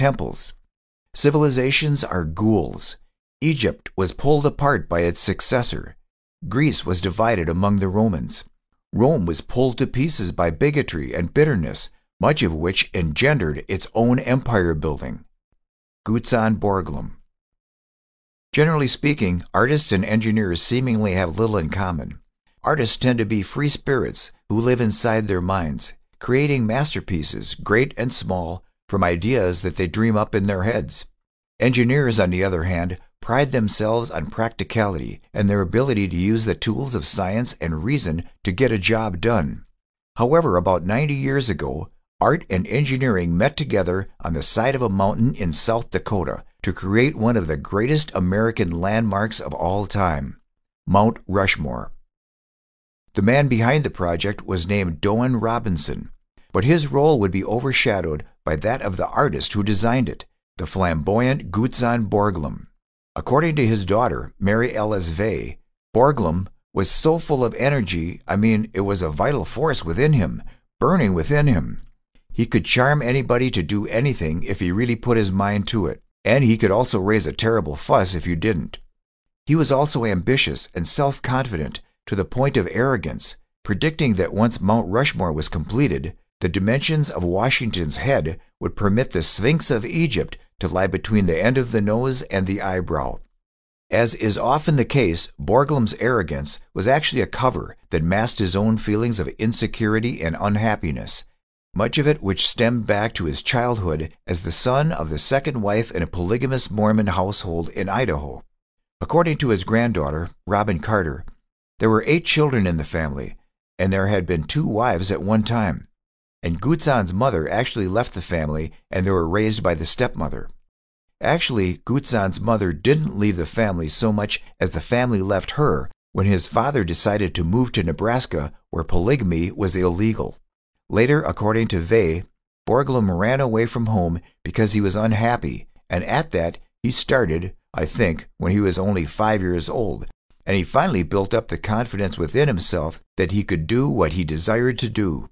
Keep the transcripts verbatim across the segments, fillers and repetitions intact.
temples. Civilizations are ghouls. Egypt was pulled apart by its successor. Greece was divided among the Romans. Rome was pulled to pieces by bigotry and bitterness, much of which engendered its own empire building. Gutzon Borglum. Generally speaking, artists and engineers seemingly have little in common. Artists tend to be free spirits who live inside their minds, creating masterpieces, great and small, from ideas that they dream up in their heads. Engineers, on the other hand, pride themselves on practicality and their ability to use the tools of science and reason to get a job done. However, about ninety years ago, art and engineering met together on the side of a mountain in South Dakota to create one of the greatest American landmarks of all time, Mount Rushmore. The man behind the project was named Doane Robinson, but his role would be overshadowed by that of the artist who designed it, the flamboyant Gutzon Borglum. According to his daughter, Mary Ellis Vey, Borglum was so full of energy, I mean, it was a vital force within him, burning within him. He could charm anybody to do anything if he really put his mind to it, and he could also raise a terrible fuss if you didn't. He was also ambitious and self-confident to the point of arrogance, predicting that once Mount Rushmore was completed, the dimensions of Washington's head would permit the Sphinx of Egypt to lie between the end of the nose and the eyebrow. As is often the case, Borglum's arrogance was actually a cover that masked his own feelings of insecurity and unhappiness, much of it which stemmed back to his childhood as the son of the second wife in a polygamous Mormon household in Idaho. According to his granddaughter, Robin Carter, there were eight children in the family, and there had been two wives at one time. And Gutzon's mother actually left the family, and they were raised by the stepmother. Actually, Gutzon's mother didn't leave the family so much as the family left her when his father decided to move to Nebraska, where polygamy was illegal. Later, according to Vey, Borglum ran away from home because he was unhappy, and at that, he started, I think, when he was only five years old, and he finally built up the confidence within himself that he could do what he desired to do.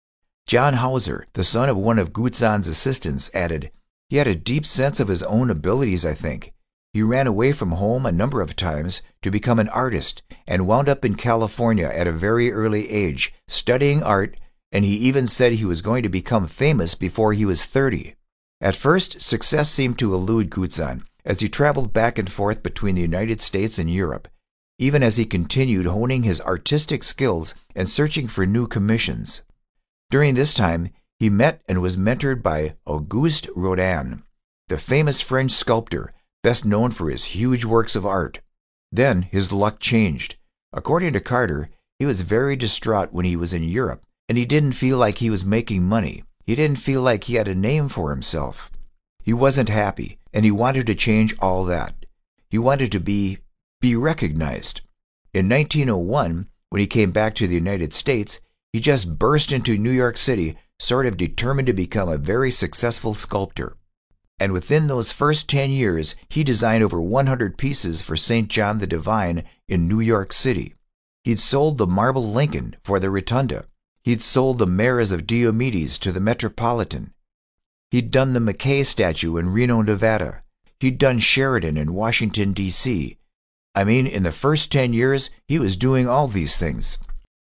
John Hauser, the son of one of Gutzon's assistants, added, "He had a deep sense of his own abilities, I think. He ran away from home a number of times to become an artist and wound up in California at a very early age, studying art, and he even said he was going to become famous before he was thirty. At first, success seemed to elude Gutzon as he traveled back and forth between the United States and Europe, even as he continued honing his artistic skills and searching for new commissions. During this time, he met and was mentored by Auguste Rodin, the famous French sculptor, best known for his huge works of art. Then his luck changed. According to Carter, he was very distraught when he was in Europe, and he didn't feel like he was making money. He didn't feel like he had a name for himself. He wasn't happy, and he wanted to change all that. He wanted to be, be recognized. In nineteen oh one, when he came back to the United States, he just burst into New York City, sort of determined to become a very successful sculptor. And within those first ten years, he designed over one hundred pieces for Saint John the Divine in New York City. He'd sold the marble Lincoln for the Rotunda. He'd sold the Mares of Diomedes to the Metropolitan. He'd done the McKay statue in Reno, Nevada. He'd done Sheridan in Washington, D C I mean, in the first ten years, he was doing all these things.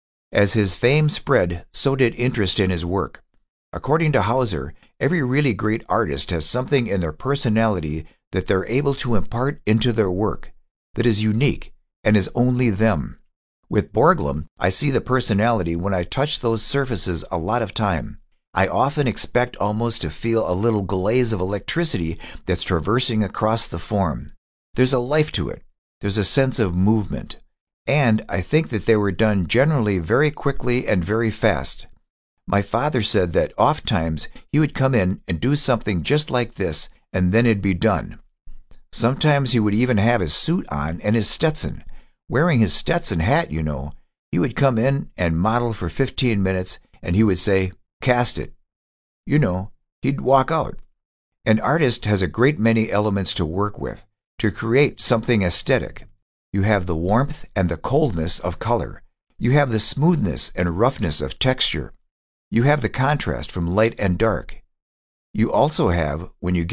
As his fame spread, so did interest in his work. According to Hauser, every really great artist has something in their personality that they're able to impart into their work that is unique and is only them. With Borglum, I see the personality when I touch those surfaces a lot of time. I often expect almost to feel a little glaze of electricity that's traversing across the form. There's a life to it. There's a sense of movement. And I think that they were done generally very quickly and very fast. My father said that oft-times he would come in and do something just like this, and then it'd be done. Sometimes he would even have his suit on and his Stetson. Wearing his Stetson hat, you know, he would come in and model for fifteen minutes, and he would say, "Cast it." You know, he'd walk out. An artist has a great many elements to work with, to create something aesthetic. You have the warmth and the coldness of color. You have the smoothness and roughness of texture. You have the contrast from light and dark. You also have, when you get